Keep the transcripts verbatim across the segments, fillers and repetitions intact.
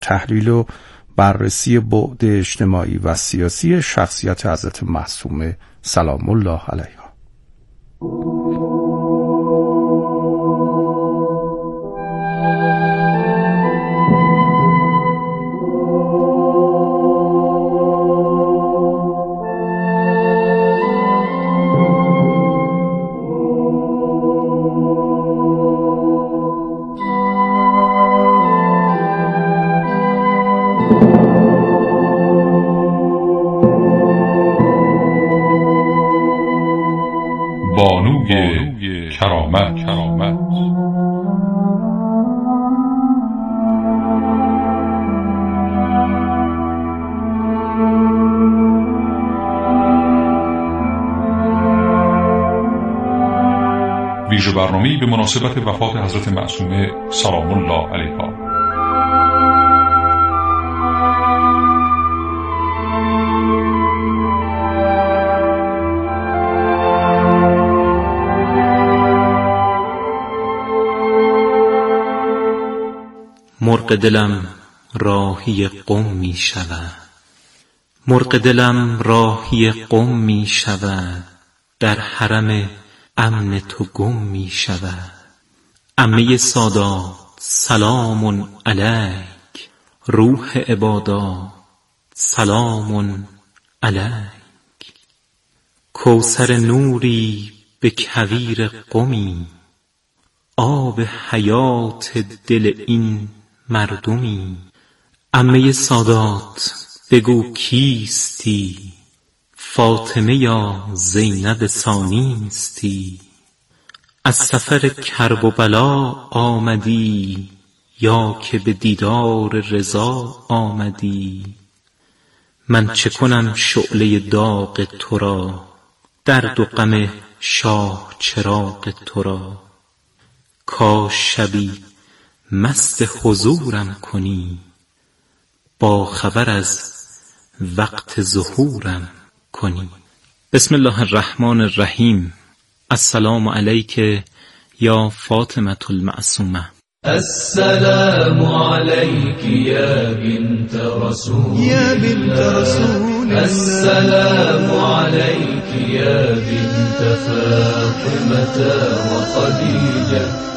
تحلیل و بررسی بعد اجتماعی و سیاسی شخصیت حضرت معصومه سلام الله علیها. بانوی کرامت. کرامت ویژه برنامه‌ای به مناسبت وفات حضرت معصومه سلام الله علیها. مرغ دلم راهی قم می شود، مرغ دلم راهی قم می شود، در حرم امن تو گم می شود. عمه سادات سلام علیک، روح عبادات سلام علیک. کوثر نوری به کویر قمی، آب حیات دل این مردمی. عمه سادات بگو کیستی، فاطمه یا زینب ثانیستی؟ از سفر کرب و بلا آمدی، یا که به دیدار رضا آمدی؟ من چه کنم شعله داغ تو را، درد و غم شاه چراغ تو را؟ کاش شبی مست حضورم کنی، با خبر از وقت ظهورم کنی. بسم الله الرحمن الرحیم. السلام علیک یا فاطمة المعصومه. السلام عليك يا بنت رسول يا بنت رسول الله. السلام عليك يا بنت فاطمة وخديجة.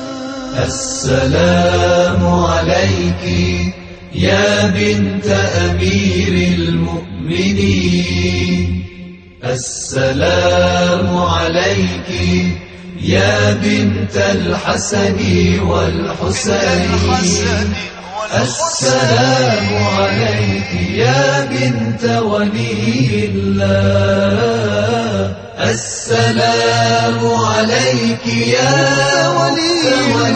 السلام عليك يا بنت أمير المؤمنين. السلام عليك يا بنت الحسن والحسين. السلام عليك يا بنت ولي الله. السلام عليك يا ولي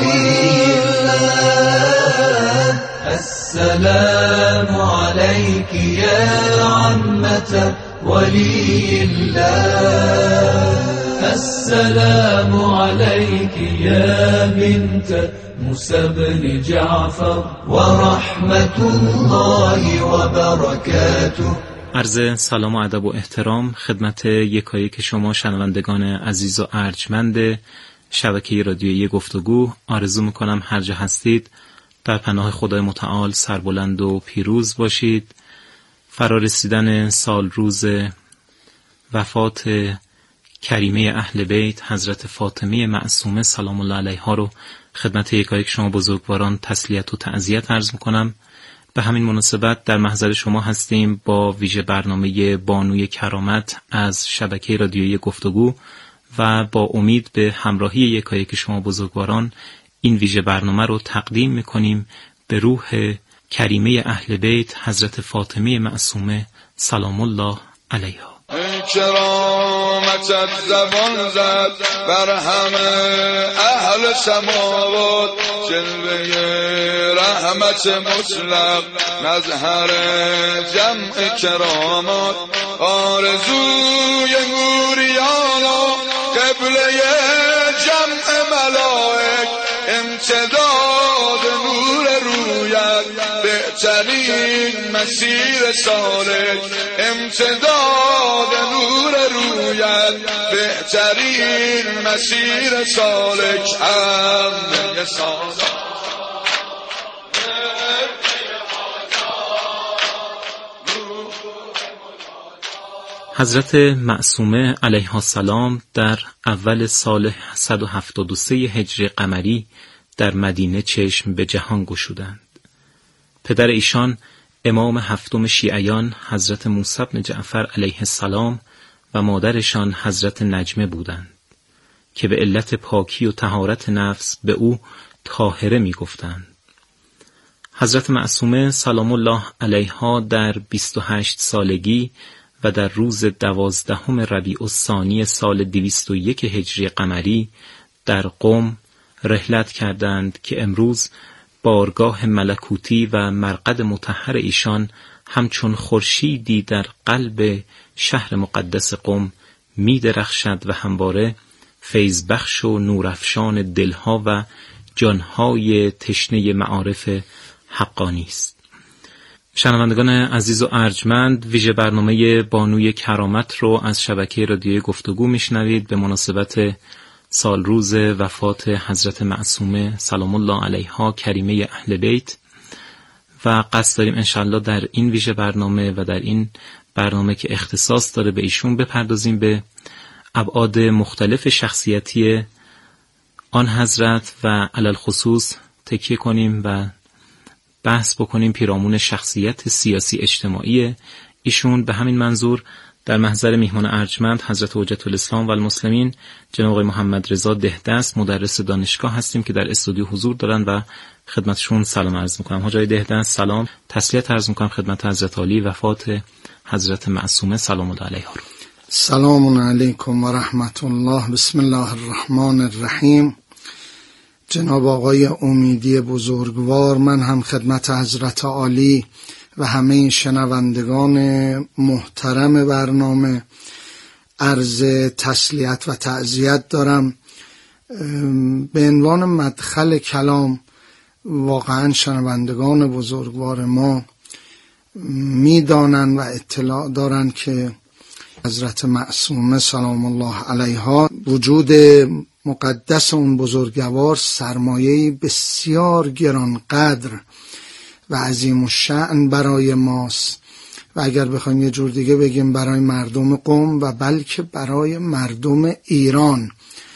الله. السلام عليك يا عمة ولي الله. السلام عليك يا بنت موسى بن جعفر ورحمة الله وبركاته. عرض سلام و ادب و احترام خدمت یکایک شما شنوندگان عزیز و ارجمند شبکه رادیویی گفتگو. آرزو میکنم هر جا هستید در پناه خدای متعال سربلند و پیروز باشید. فرارسیدن سال روز وفات کریمه اهل بیت حضرت فاطمه معصومه سلام الله علیها رو خدمت یکایک شما بزرگواران تسلیت و تعزیت عرض میکنم. به همین مناسبت در محضر شما هستیم با ویژه برنامه بانوی کرامت از شبکه رادیویی گفتگو و با امید به همراهی یکایک شما بزرگواران این ویژه برنامه رو تقدیم میکنیم به روح کریمه اهل بیت حضرت فاطمه معصومه سلام الله علیها. کرامتت زبان زد بر همه اهل سماوات، جلوه رحمت مطلق مظهر جمع کرامات، آرزوی نوریان و قبله جمع ملائک، امتداد نور رویت بهترین مسیر سالک، امتداد نور رویت بهترین مسیر سالک. همه سازا حضرت معصومه علیها السلام در اول سال صد و هفتاد و سه هجری قمری در مدینه چشم به جهان گشودند. پدر ایشان امام هفتم شیعیان حضرت موسی بن جعفر علیه السلام و مادرشان حضرت نجمه بودند که به علت پاکی و طهارت نفس به او طاهره می گفتند. حضرت معصومه سلام الله علیها در بیست و هشت سالگی و در روز دوازدهم ربیع الثانی سال دویست و یک هجری قمری در قم رحلت کردند که امروز بارگاه ملکوتی و مرقد مطهر ایشان همچون خورشیدی در قلب شهر مقدس قم می درخشد و همواره فیض بخش و نورافشان دلها و جانهای تشنه معارف حقانی است. شنوندگان عزیز و ارجمند، ویژه برنامه بانوی کرامت رو از شبکه رادیوی گفتگو میشنوید به مناسبت سال روز وفات حضرت معصومه سلام الله علیها کریمه اهل بیت و قصد داریم انشالله در این ویژه برنامه و در این برنامه که اختصاص داره به ایشون بپردازیم به ابعاد مختلف شخصیتی آن حضرت و علل خصوص تکیه کنیم و بحث بکنیم پیرامون شخصیت سیاسی اجتماعی ایشون. به همین منظور در محضر میهمان ارجمند حضرت حجت الاسلام و المسلمین جناب آقای محمد رضا دهدست مدرس دانشگاه هستیم که در استودیو حضور دارن و خدمتشون سلام عرض میکنم. حاجی دهدست سلام، تسلیت عرض میکنم خدمت حضرت عالی وفات حضرت معصومه سلام الله علیها. سلام علیکم و رحمت الله. بسم الله الرحمن الرحیم. جناب آقای امیدی بزرگوار، من هم خدمت حضرت عالی و همه شنوندگان محترم برنامه عرض تسلیت و تعزیت دارم. به عنوان مدخل کلام، واقعا شنوندگان بزرگوار ما میدانند و اطلاع دارند که حضرت معصومه سلام الله علیها وجود مقدس اون بزرگوار سرمایه‌ای بسیار گرانقدر و عظیم الشأن برای ماست و اگر بخوایم یه جور دیگه بگیم برای مردم قم و بلکه برای مردم ایران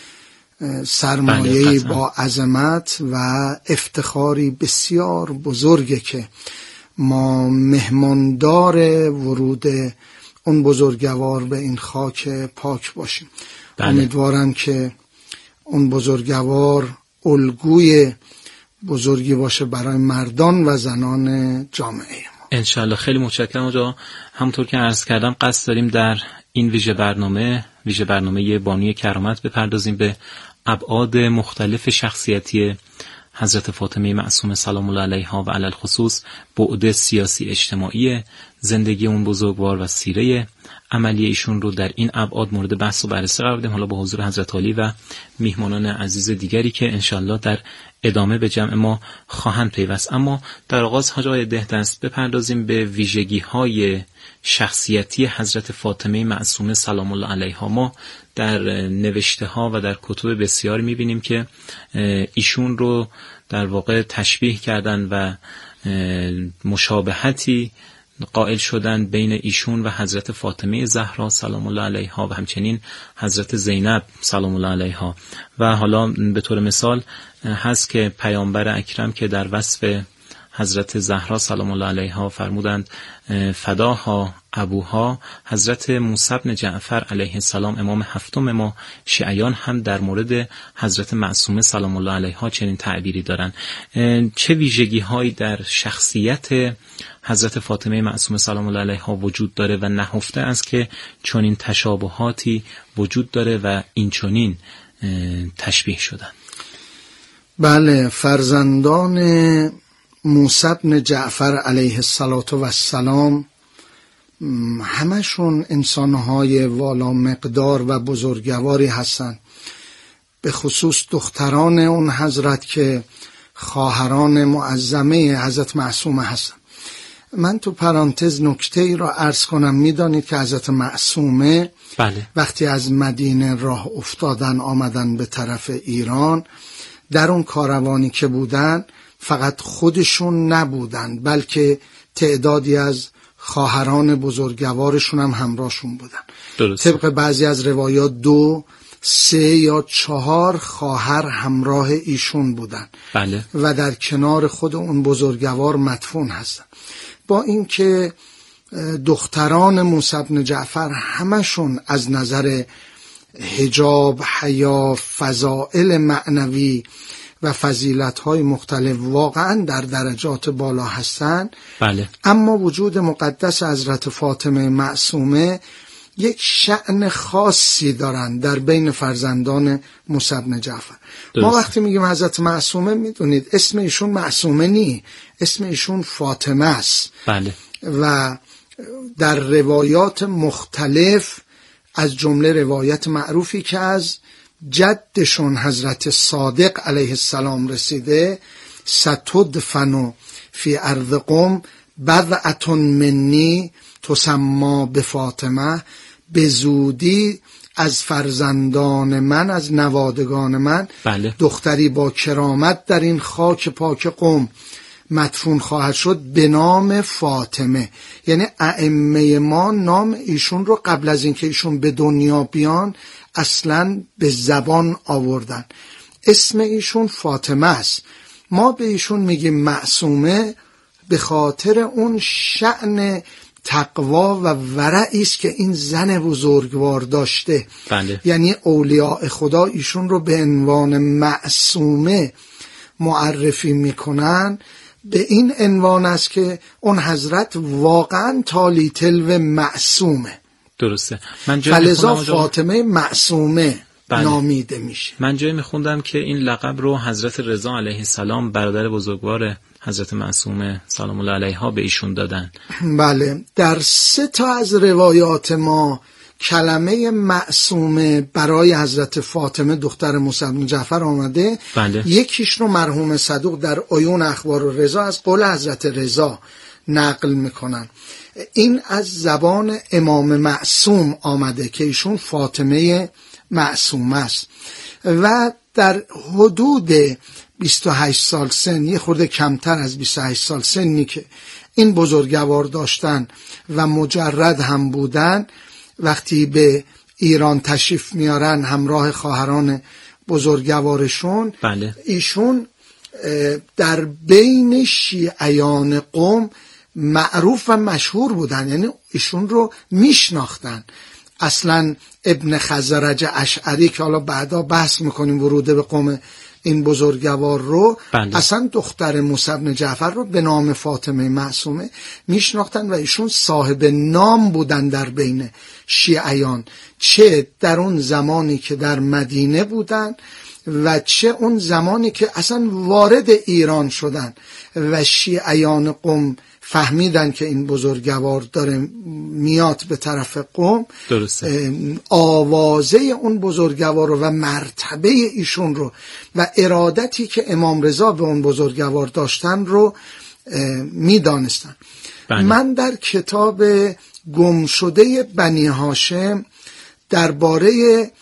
سرمایه‌ای با عظمت و افتخاری بسیار بزرگه که ما مهماندار ورود اون بزرگوار به این خاک پاک باشیم. بله. امیدوارم که اون بزرگوار الگوی بزرگی باشه برای مردان و زنان جامعه ما انشالله. خیلی متشکرم آقا. همونطور که عرض کردم قصد داریم در این ویژه برنامه ویژه برنامه بانوی کرامت بپردازیم به ابعاد مختلف شخصیتی حضرت فاطمه معصومه سلام الله علیها و علل خصوص بعد سیاسی اجتماعی زندگی اون بزرگوار و سیره عملی ایشون رو در این ابعاد مورد بحث و بررسی قرار بدیم، حالا با حضور حضرت عالی و میهمانان عزیز دیگری که انشالله در ادامه به جمع ما خواهند پیوست. اما در آغاز حاجی دهدست بپردازیم به ویژگی‌های شخصیتی حضرت فاطمه معصومه سلام الله علیها. ما در نوشته ها و در کتب بسیار میبینیم که ایشون رو در واقع تشبیه کردن و مشابهتی قائل شدن بین ایشون و حضرت فاطمه زهرا سلام الله علیها و همچنین حضرت زینب سلام الله علیها. و حالا به طور مثال هست که پیامبر اکرم که در وصف حضرت زهرا سلام الله علیها فرمودند فداها ابوها، حضرت موسی بن جعفر علیه السلام امام هفتم ما شیعیان هم در مورد حضرت معصومه سلام الله علیها چنین تعبیری دارند. چه ویژگی هایی در شخصیت حضرت فاطمه معصومه سلام الله علیها وجود داره و نهفته است که چنین تشابهاتی وجود داره و این چنین تشبیه شدن؟ بله، فرزندان موسی بن جعفر علیه السلام همشون انسانهای والا مقدار و بزرگواری هستند، به خصوص دختران اون حضرت که خواهران معظمه حضرت معصومه هستند. من تو پرانتز نکته ای را عرض کنم. میدانید که حضرت معصومه بله. وقتی از مدینه راه افتادن آمدن به طرف ایران، در اون کاروانی که بودن فقط خودشون نبودن بلکه تعدادی از خواهران بزرگوارشون هم همراهشون بودن. درست. طبق بعضی از روایات دو، سه یا چهار خواهر همراه ایشون بودن. بله. و در کنار خود اون بزرگوار مدفون هستن. با اینکه دختران موسی بن جعفر همشون از نظر حجاب، حیا، فضائل معنوی و فضیلت‌های مختلف واقعا در درجات بالا هستند. بله. اما وجود مقدس حضرت فاطمه معصومه یک شأن خاصی دارن در بین فرزندان موسی بن جعفر. درست. ما وقتی میگیم حضرت معصومه، میدونید اسم ایشون معصومه نی، اسم ایشون فاطمه است. بله. و در روایات مختلف از جمله روایت معروفی که از جدشون حضرت صادق علیه السلام رسیده، ستدفن فی ارض قم بضعة منی تسمى بفاطمه، به زودی از فرزندان من، از نوادگان من، بله. دختری با کرامت در این خاک پاک قم مدفون خواهد شد به نام فاطمه. یعنی ائمه ما نام ایشون رو قبل از اینکه ایشون به دنیا بیان اصلاً به زبان آوردن. اسم ایشون فاطمه است. ما به ایشون میگیم معصومه به خاطر اون شأن تقوا و ورعی است که این زن بزرگوار داشته. بله. یعنی اولیاء خدا ایشون رو به عنوان معصومه معرفی میکنن، به این عنوان است که اون حضرت واقعا تالی تلو معصومه. درسته. من فلذا فاطمه معصومه بله. نامیده میشه. من جایی میخوندم که این لقب رو حضرت رضا علیه السلام برادر بزرگوار حضرت معصومه سلام الله علیها به ایشون دادن. بله. در سه تا از روایات ما کلمه معصومه برای حضرت فاطمه دختر موسی بن جعفر آمده. بله. یکیش رو مرحوم صدوق در عیون اخبار و رضا از قول حضرت رضا نقل میکنن. این از زبان امام معصوم آمده که ایشون فاطمه معصومه است و در حدود بیست و هشت سال سن، یه خورده کمتر از بیست و هشت سال سنی که این بزرگوار داشتن و مجرد هم بودن، وقتی به ایران تشریف میارن همراه خواهران بزرگوارشون، بله. ایشون در بین شیعیان قوم معروف و مشهور بودن، یعنی ایشون رو میشناختن. اصلا ابن خزرج اشعری که حالا بعدا بحث میکنیم ورود به قوم این بزرگوار رو، بله. اصلا دختر موسی بن جعفر رو به نام فاطمه معصومه میشناختن و ایشون صاحب نام بودن در بین شیعیان، چه در اون زمانی که در مدینه بودن و چه اون زمانی که اصلا وارد ایران شدن و شیعیان قوم فهمیدن که این بزرگوار داره میاد به طرف قوم. درسته. آوازه اون بزرگوار رو و مرتبه ایشون رو و ارادتی که امام رضا به اون بزرگوار داشتن رو میدانستن. من در کتاب گمشده بنی هاشم درباره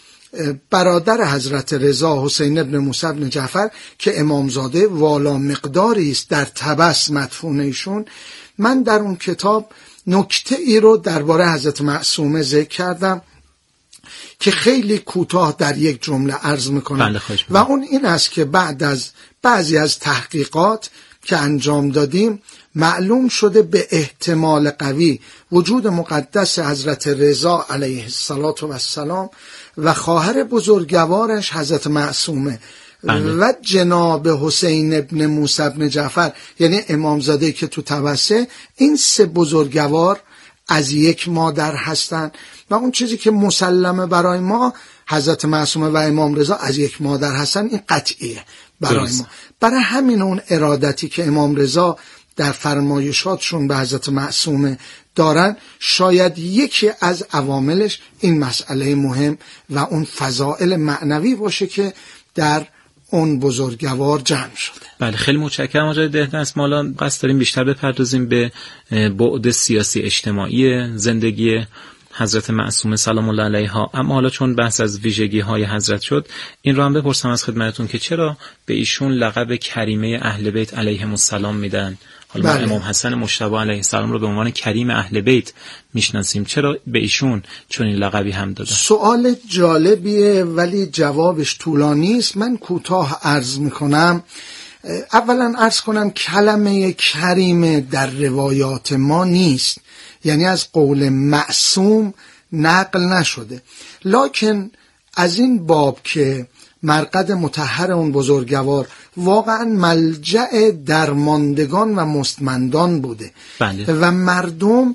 برادر حضرت رضا حسین ابن موسی ابن جعفر که امامزاده والا مقداری است در طبس مدفون ایشون، من در اون کتاب نکته ای رو درباره حضرت معصومه ذکر کردم که خیلی کوتاه در یک جمله عرض میکنم و اون این است که بعد از بعضی از تحقیقات که انجام دادیم معلوم شده به احتمال قوی وجود مقدس حضرت رضا علیه السلام و خواهر بزرگوارش حضرت معصومه بله. و جناب حسین ابن موسی ابن جعفر یعنی امامزاده که تو توسه، این سه بزرگوار از یک مادر هستند و اون چیزی که مسلمه برای ما حضرت معصومه و امام رضا از یک مادر هستن، این قطعیه برای درست. ما برای همین اون ارادتی که امام رضا در فرمایشاتشون به حضرت معصومه دارن شاید یکی از عواملش این مسئله مهم و اون فضائل معنوی باشه که در اون بزرگوار جمع شده. بله خیلی متشکرم آقای دهدست. ما الان قصد داریم بیشتر بپردازیم به بعد سیاسی اجتماعی زندگی حضرت معصومه سلام الله علیها، اما حالا چون بحث از ویژگی های حضرت شد این رو هم بپرسم از خدمتتون که چرا به ایشون لقب کریمه اهل بیت علیهم السلام میدن؟ حالا بله. امام حسن مجتبی علیه السلام رو به عنوان کریم اهل بیت میشناسیم، چرا به ایشون چنین لقبی هم دادن؟ سوال جالبیه ولی جوابش طولانی است. من کوتاه عرض میکنم. اولا عرض کنم کلمه کریم در روایات ما نیست، یعنی از قول معصوم نقل نشده، لکن از این باب که مرقد مطهر اون بزرگوار واقعا ملجأ درماندگان و مستمندان بوده. بله. و مردم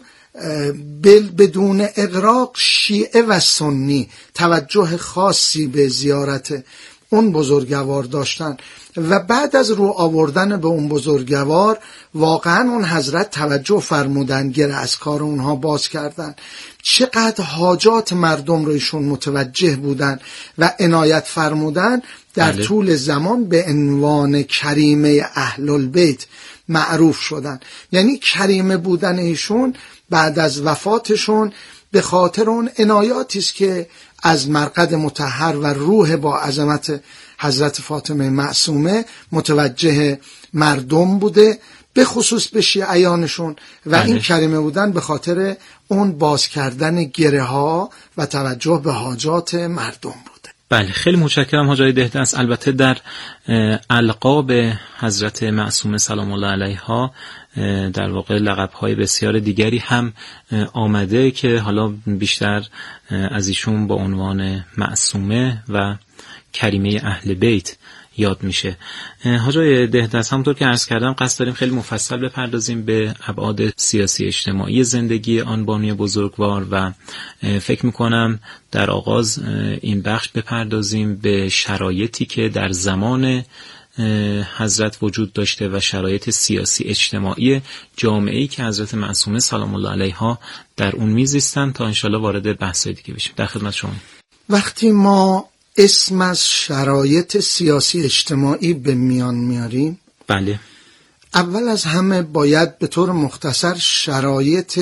بدون اغراق شیعه و سنی توجه خاصی به زیارت اون بزرگوار داشتن و بعد از رو آوردن به اون بزرگوار واقعا اون حضرت توجه فرمودن، گره از کار اونها باز کردن، چقدر حاجات مردم رو ایشون متوجه بودن و عنایت فرمودن، در بله. طول زمان به عنوان کریمه اهل البیت معروف شدن. یعنی کریمه بودن ایشون بعد از وفاتشون به خاطر اون عنایاتی است که از مرقد مطهر و روح با عظمت حضرت فاطمه معصومه متوجه مردم بوده، به خصوص به شیعیانشون، و بله. این کریمه بودن به خاطر اون باز کردن گره ها و توجه به حاجات مردم بوده. بله، خیلی متشکرم حاج آقای دهدست. البته در القاب حضرت معصومه سلام الله علیها در واقع لقب‌های بسیار دیگری هم آمده که حالا بیشتر از ایشون با عنوان معصومه و کریمه اهل بیت یاد میشه. حاج آقای دهدست، همونطور که عرض کردم قصد داریم خیلی مفصل بپردازیم به ابعاد سیاسی اجتماعی زندگی آن بانی بزرگوار و فکر میکنم در آغاز این بخش بپردازیم به شرایطی که در زمان حضرت وجود داشته و شرایط سیاسی اجتماعی جامعه‌ای که حضرت معصومه سلام الله علیها در اون میزیستن تا انشالله وارد بحث‌های دیگه بشیم. در خدمت شما. وقتی ما اسم از شرایط سیاسی اجتماعی به میان میاریم، بله، اول از همه باید به طور مختصر شرایط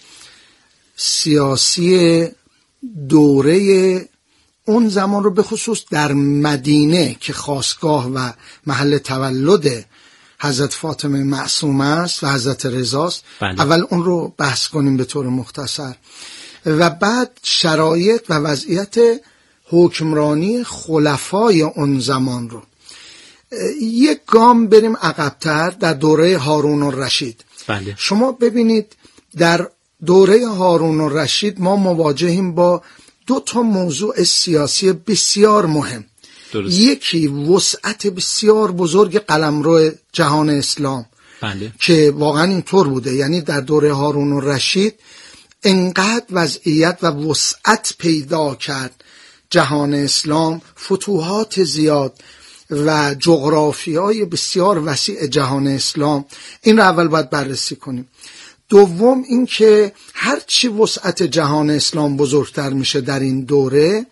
سیاسی دوره اون زمان رو به خصوص در مدینه که خاستگاه و محل تولد حضرت فاطمه معصومه است و حضرت رضاست، بله. اول اون رو بحث کنیم به طور مختصر و بعد شرایط و وضعیت حکمرانی خلفای اون زمان رو. یک گام بریم عقب‌تر در دوره هارون الرشید. بله. شما ببینید در دوره هارون الرشید ما مواجهیم با دو تا موضوع سیاسی بسیار مهم. درست. یکی وسعت بسیار بزرگ قلمرو جهان اسلام، بله. که واقعا اینطور بوده، یعنی در دوره هارون الرشید انقدر وضعیت و وسعت پیدا کرد جهان اسلام، فتوحات زیاد و جغرافیای بسیار وسیع جهان اسلام. این رو اول باید بررسی کنیم. دوم این که هرچی وسعت جهان اسلام بزرگتر میشه در این دوره،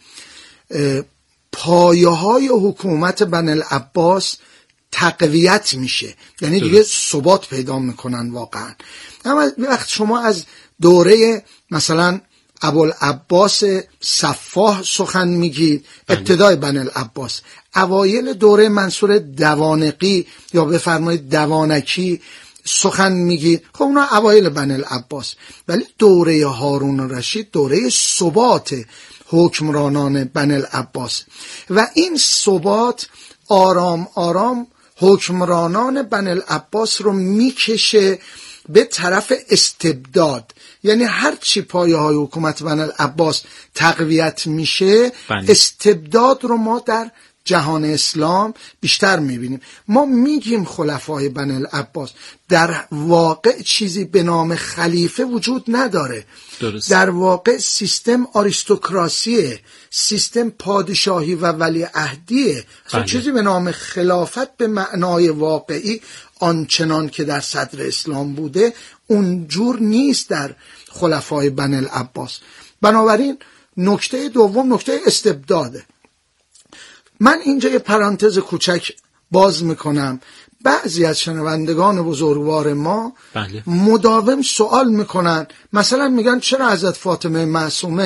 پایه های حکومت بنی العباس تقویت میشه، یعنی دیگه ثبات پیدا میکنن واقعا. اما وقت شما از دوره مثلا ابوالعباس صفاح سخن میگید، ابتدای بنی العباس، اوایل دوره منصور دوانقی یا بفرمایید دوانکی سخن میگید، خب اونا اوایل بنی العباس. ولی دوره هارون الرشید دوره ثبات حکمرانان بنی العباس و این ثبات آرام آرام حکمرانان بنی العباس رو میکشه به طرف استبداد. یعنی هر چی پایه های حکومت بنی العباس تقویت میشه، بله. استبداد رو ما در جهان اسلام بیشتر میبینیم. ما میگیم خلفای بنی العباس، در واقع چیزی به نام خلیفه وجود نداره. درست. در واقع سیستم آریستوکراسیه، سیستم پادشاهی و ولیعهدیه. اصلا چیزی به نام خلافت به معنای واقعی آنچنان که در صدر اسلام بوده اونجور نیست در خلفای بنی العباس. بنابراین نکته دوم نکته استبداده. من اینجا یه پرانتز کوچک باز میکنم. بعضی از شنوندگان بزرگوار ما بله. مداوم سوال میکنن، مثلا میگن چرا حضرت فاطمه معصومه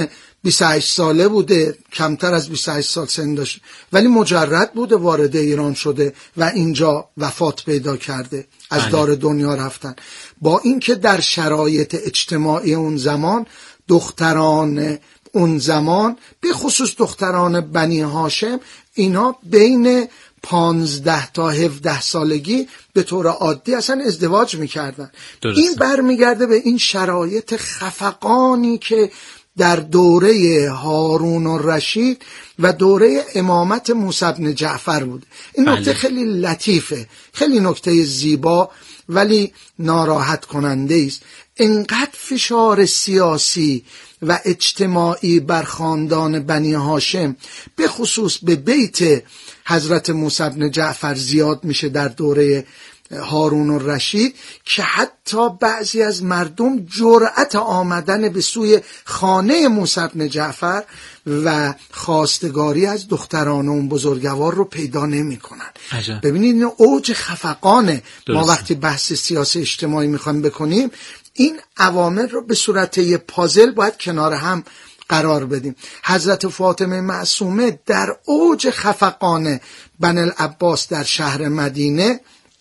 بیست و هشت ساله بوده، کمتر از بیست و هشت سال سن داشته، ولی مجرد بوده، وارد ایران شده و اینجا وفات پیدا کرده، از بله. دار دنیا رفتن. با اینکه در شرایط اجتماعی اون زمان دختران اون زمان به خصوص دختران بنی هاشم اینا بین پانزده تا هفده سالگی به طور عادی اصلا ازدواج میکردن. این برمیگرده به این شرایط خفقانی که در دوره هارون الرشید و دوره امامت موسی بن جعفر بود. این نکته بله. خیلی لطیفه، خیلی نکته زیبا ولی ناراحت کننده است. انقدر فشار سیاسی و اجتماعی بر خاندان بنی هاشم به خصوص به بیت حضرت موسی بن جعفر زیاد میشه در دوره هارون الرشید که حتی بعضی از مردم جرأت آمدن به سوی خانه موسی بن جعفر و خواستگاری از دختران اون بزرگوار رو پیدا نمی کنن. ببینید این اوج خفقانه. ما وقتی بحث سیاسی اجتماعی میخوایم بکنیم این عوامل رو به صورت یه پازل باید کنار هم قرار بدیم. حضرت فاطمه معصومه در اوج خفقان بنی العباس در شهر مدینه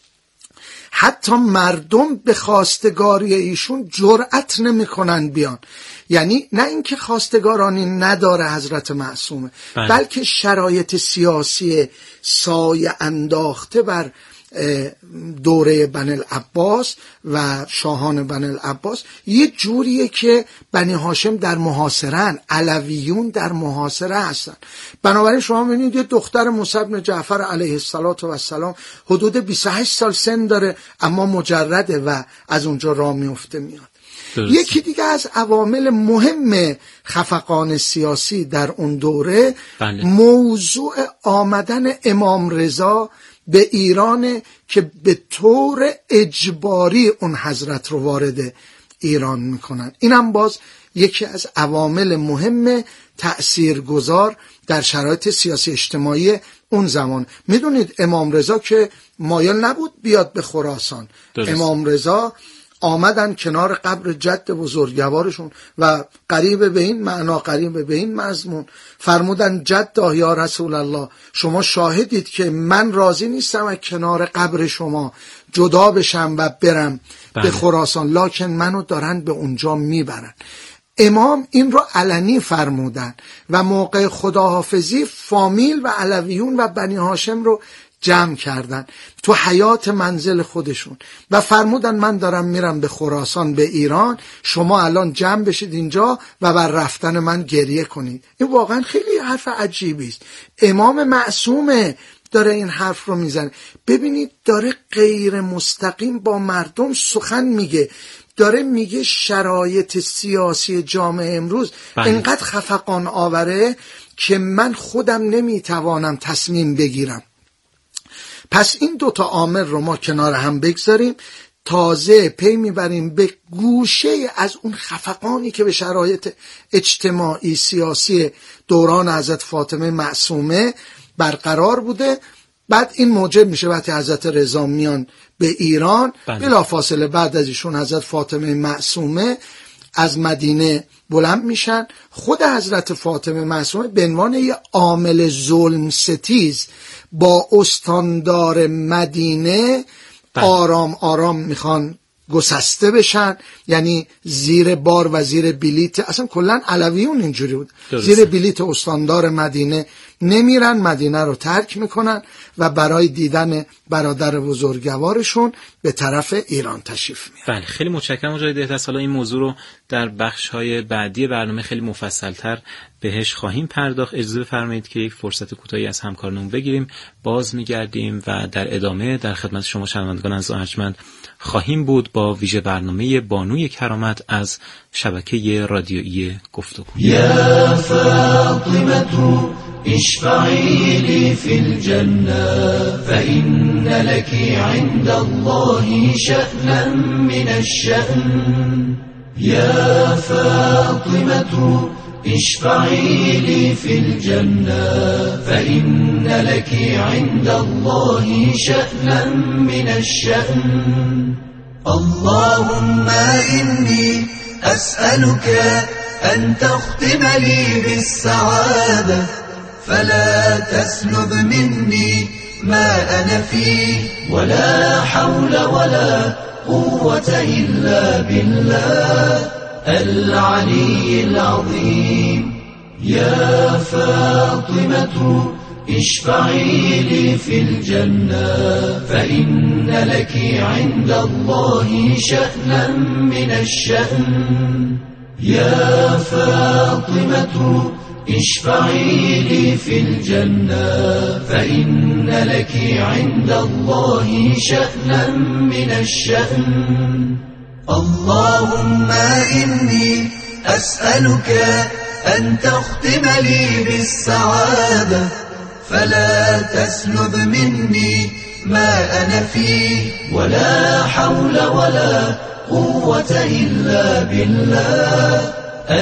حتی مردم به خواستگاری ایشون جرأت نمی کنن بیان. یعنی نه اینکه خواستگارانی نداره حضرت معصومه بله. بلکه شرایط سیاسی سایه انداخته بر دوره بنی العباس و شاهان بنی العباس یه جوریه که بنی هاشم در محاصرن، علویون در محاصره هستن. بنابراین شما ببینید یه دختر موسی بن جعفر علیه السلام حدود بیست و هشت سال سن داره اما مجرده و از اونجا راه میفته میاد. درسته. یکی دیگه از عوامل مهم خفقان سیاسی در اون دوره بله. موضوع آمدن امام رضا به ایران که به طور اجباری اون حضرت رو وارد ایران میکنن. اینم باز یکی از عوامل مهم تأثیرگذار در شرایط سیاسی اجتماعی اون زمان. میدونید امام رضا که مایل نبود بیاد به خراسان. درست. امام رضا آمدن کنار قبر جد بزرگوارشون و قریب به این معنا، قریب به این مضمون فرمودن جد یا رسول الله شما شاهدید که من راضی نیستم از کنار قبر شما جدا بشم و برم بله. به خراسان، لکن منو دارن به اونجا میبرن. امام این رو علنی فرمودن و موقع خداحافظی فامیل و علویون و بنی هاشم رو جمع کردن تو حیات منزل خودشون و فرمودن من دارم میرم به خراسان به ایران، شما الان جمع بشید اینجا و بر رفتن من گریه کنید. این واقعا خیلی حرف عجیبی است. امام معصومه داره این حرف رو میزنه. ببینید داره غیر مستقیم با مردم سخن میگه، داره میگه شرایط سیاسی جامعه امروز بله. اینقدر خفقان آوره که من خودم نمیتوانم تصمیم بگیرم. پس این دوتا عامل رو ما کنار هم بگذاریم، تازه پی میبریم به گوشه از اون خفقانی که به شرایط اجتماعی سیاسی دوران حضرت فاطمه معصومه برقرار بوده. بعد این موجب میشه وقتی حضرت رضا میان به ایران بلافاصله بعد از ایشون حضرت فاطمه معصومه از مدینه بلند میشن. خود حضرت فاطمه معصومه به عنوان یه عامل ظلم ستیز با استاندار مدینه بله. آرام آرام میخوان گسسته بشن، یعنی زیر بار و زیر بلیت، اصلا کلن علویون اینجوری بود درسته. زیر بلیت استاندار مدینه نمیرن، مدینه رو ترک میکنن و برای دیدن برادر بزرگوارشون به طرف ایران تشریف میارن. بله خیلی متشکرم مجاهد احدث. حالا این موضوع رو در بخش‌های بعدی برنامه خیلی مفصل‌تر بهش خواهیم پرداخت. اجازه بفرمایید که یک فرصت کوتاهی از همکارانمون بگیریم، باز میگردیم و در ادامه در خدمت شما شنوندگان عزیز و ارجمند خواهیم بود با ویژه برنامه بانوی کرامت از شبکه رادیویی گفتگو. یا فاطمه اشفعي لي في الجنة فإن لك عند الله شأنا من الشأن يا فاطمة اشفعي لي في الجنة فإن لك عند الله شأنا من الشأن اللهم إني أسألك أن تختم لي بالسعادة فلا تسلب مني ما أنا فيه ولا حول ولا قوة إلا بالله العلي العظيم. يا فاطمة اشفعي لي في الجنة فإن لك عند الله شأنا من الشأن. يا فاطمة اشفعي لي في الجنة فإن لك عند الله شأنا من الشأن. اللهم إني أسألك أن تختم لي بالسعادة فلا تسلب مني ما أنا فيه ولا حول ولا قوة إلا بالله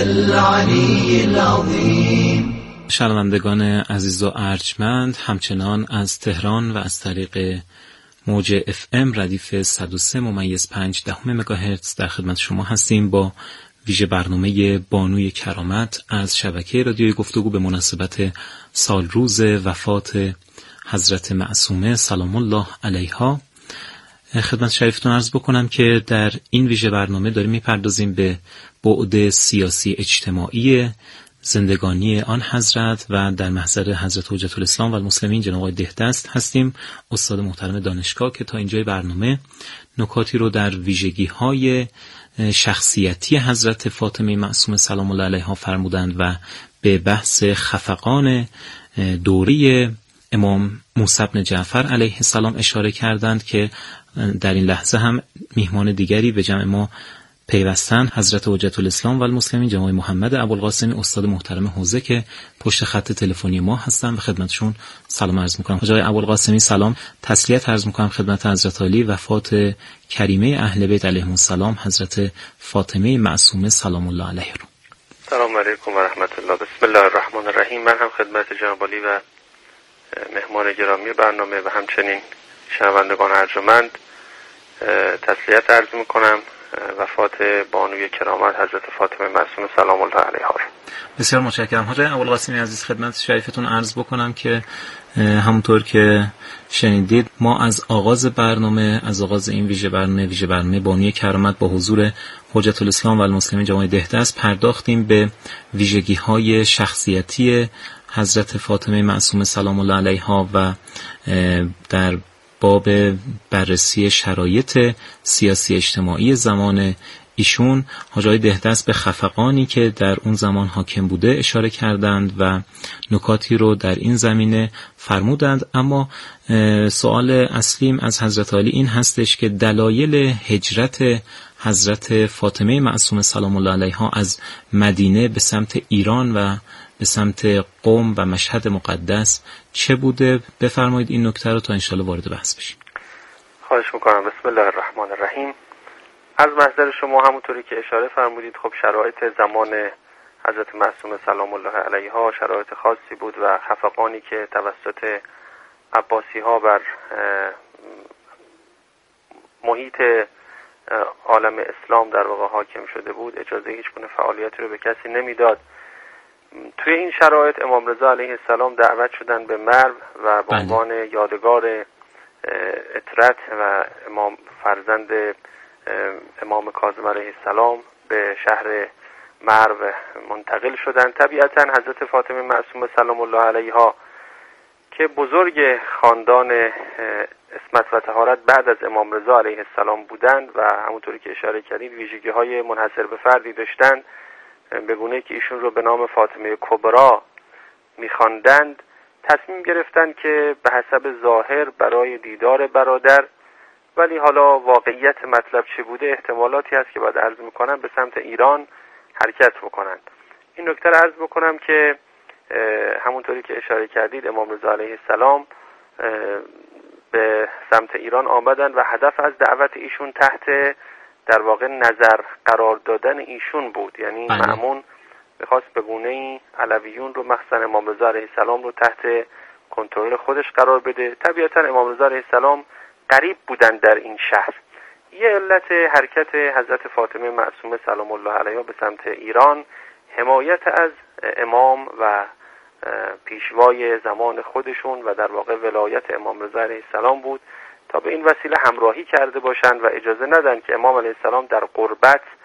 العلی العظیم. شنوندگان عزیز و ارجمند، همچنان از تهران و از طریق موج اف ام ردیف صد و سه ممیز پنج دهم مگاهرتز در خدمت شما هستیم با ویژه برنامه بانوی کرامت از شبکه رادیوی گفتگو به مناسبت سال روز وفات حضرت معصومه سلام الله علیها. خدمت شریفتون عرض بکنم که در این ویژه برنامه داریم میپردازیم به بعد سیاسی اجتماعی زندگانی آن حضرت و در محضر حضرت حجت الاسلام و المسلمین جناب آقای دهدست هستیم، استاد محترم دانشگاه که تا اینجای برنامه نکاتی رو در ویژگی‌های شخصیتی حضرت فاطمه معصومه سلام الله علیها فرمودند و به بحث خفقان دوری امام موسی بن جعفر علیه السلام اشاره کردند که در این لحظه هم میهمان دیگری به جمع ما پیوستن، حضرت حجت الاسلام و المسلمین جناب محمد ابوالقاسمی استاد محترم حوزه که پشت خط تلفنی ما هستن و خدمتشون سلام عرض میکنم. حضرت ابوالقاسمی سلام، تسلیت عرض میکنم خدمت حضرت علی وفات کریمه اهل بیت علیهم السلام حضرت فاطمه معصومه سلام الله علیها رو. سلام علیکم و رحمت الله. بسم الله الرحمن الرحیم. من هم خدمت جناب علی و مهمان گرامی برنامه و همچنین شنوندگان ارجمند تسلیت عرض میکنم وفات بانوی کرامت حضرت فاطمه معصومه سلام الله علیها. بسیار متشکرم. حضرت ابوالقاسمی عزیز خدمت شریفتون عرض بکنم که همونطور که شنیدید ما از آغاز برنامه از آغاز این ویژه برنامه ویژه برنامه بانوی کرامت با حضور حجت الاسلام و المسلمین جناب دهدست پرداختیم به ویژگی‌های شخصیتی حضرت فاطمه معصومه سلام الله علیها و در باب بررسی شرایط سیاسی اجتماعی زمان ایشون حاجی دهدست به خفقانی که در اون زمان حاکم بوده اشاره کردند و نکاتی رو در این زمینه فرمودند. اما سوال اصلیم از حضرت علی این هستش که دلایل هجرت حضرت فاطمه معصومه سلام الله علیها از مدینه به سمت ایران و به سمت قم و مشهد مقدس چه بوده؟ بفرمایید این نکته رو تا انشالله وارد بحث بشیم. خواهش میکنم. بسم الله الرحمن الرحیم. از محضر شما همونطوری که اشاره فرمودید خب شرایط زمان حضرت معصومه سلام الله علیها شرایط خاصی بود و خفقانی که توسط عباسی ها بر محیط عالم اسلام در واقع حاکم شده بود اجازه هیچ گونه فعالیتی رو به کسی نمیداد. توی این شرایط امام رضا علیه السلام دعوت شدن به مرو و به عنوان یادگار اطرت و امام فرزند امام کاظم علیه السلام به شهر مرو منتقل شدن. طبیعتا حضرت فاطمه معصومه سلام الله علیها که بزرگ خاندان عصمت و طهارت بعد از امام رضا علیه السلام بودند و همونطوری که اشاره کردید ویژگی‌های منحصر به فردی داشتند به گونه‌ای که ایشون رو به نام فاطمه کبرا می‌خواندند، تصمیم گرفتند که به حسب ظاهر برای دیدار برادر، ولی حالا واقعیت مطلب چه بوده احتمالاتی هست که باید عرض میکنم، به سمت ایران حرکت بکنند. این نکته رو عرض بکنم که همونطوری که اشاره کردید امام رضا علیه السلام به سمت ایران آمدند و هدف از دعوت ایشون تحت در واقع نظر قرار دادن ایشون بود، یعنی مأمون می‌خواست به گونه‌ای علویون رو مخصوصا امام رضا علیه السلام رو تحت کنترل خودش قرار بده. طبیعتا امام رضا علیه السلام غریب بودن در این شهر. یه علت حرکت حضرت فاطمه معصومه سلام الله علیها به سمت ایران حمایت از امام و پیشوای زمان خودشون و در واقع ولایت امام رضا علیه السلام بود تا به این وسیله همراهی کرده باشند و اجازه ندن که امام علیه السلام در غربت